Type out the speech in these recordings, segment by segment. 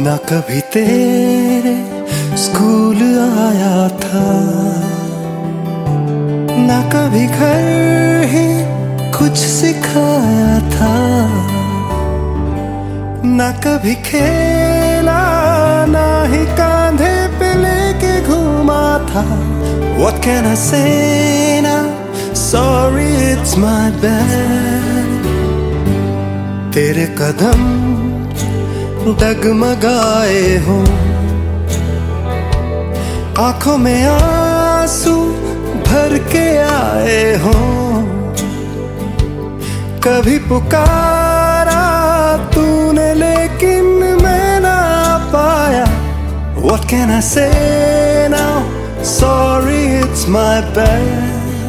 ना कभी तेरे स्कूल आया था, ना कभी घर ही कुछ सिखाया था, ना कभी खेला ना ही कांधे पे लेके घूमा था। What can I say now? Sorry, it's my bad. तेरे कदम डगमगाए हो, आंखों में आंसू भर के आए हो, कभी पुकारा तूने लेकिन मैं ना पाया। What can I say now? Sorry, it's my bad.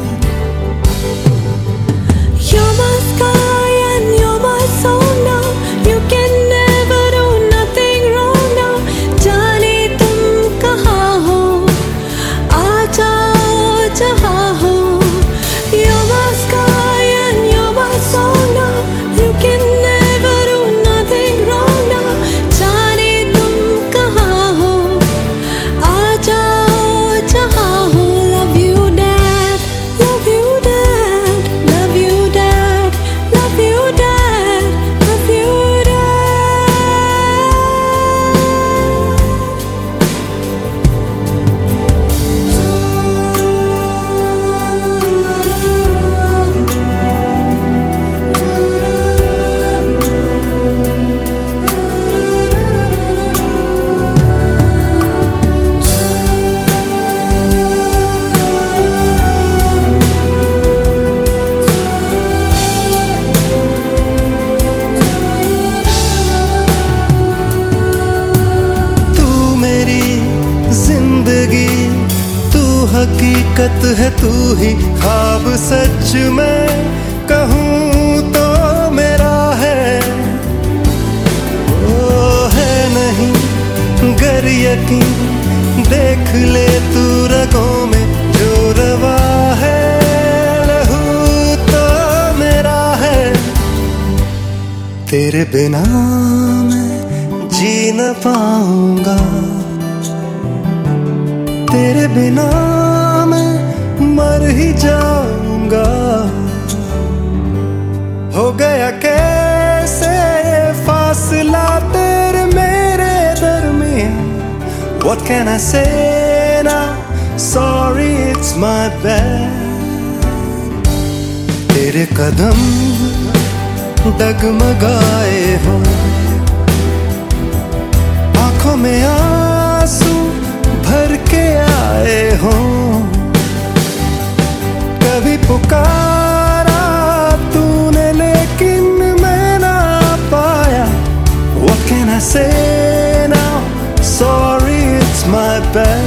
You're my sky and you're my soul now. You can never do nothing wrong now. जाने तुम कहाँ हो, आ जाओ जहाँ हो। You're my sky and you're my soul now. You can never do nothing wrong now. जाने तुम कहाँ हो, आ जाओ जहाँ हो। Love you dad, love you dad, love you dad, love you dad, love you हकीकत है तू ही ख्वाब सच में कहूँ तो मेरा है। ओ है नहीं गर यकीन देख ले तू रगों में जो रवा है, लहू तो मेरा है। तेरे बिना मैं जी न पाऊंगा, तेरे बिना मैं मर ही जाऊंगा। हो गया कैसे ये फासला तेरे मेरे दरमियां। What can I say now? Sorry, it's my bad. तेरे कदम डगमगाए हो, आंखों में आंसू भर के आए हो, कभी पुकारा तूने लेकिन मैं ना पाया। What can I say now? Sorry, it's my bad.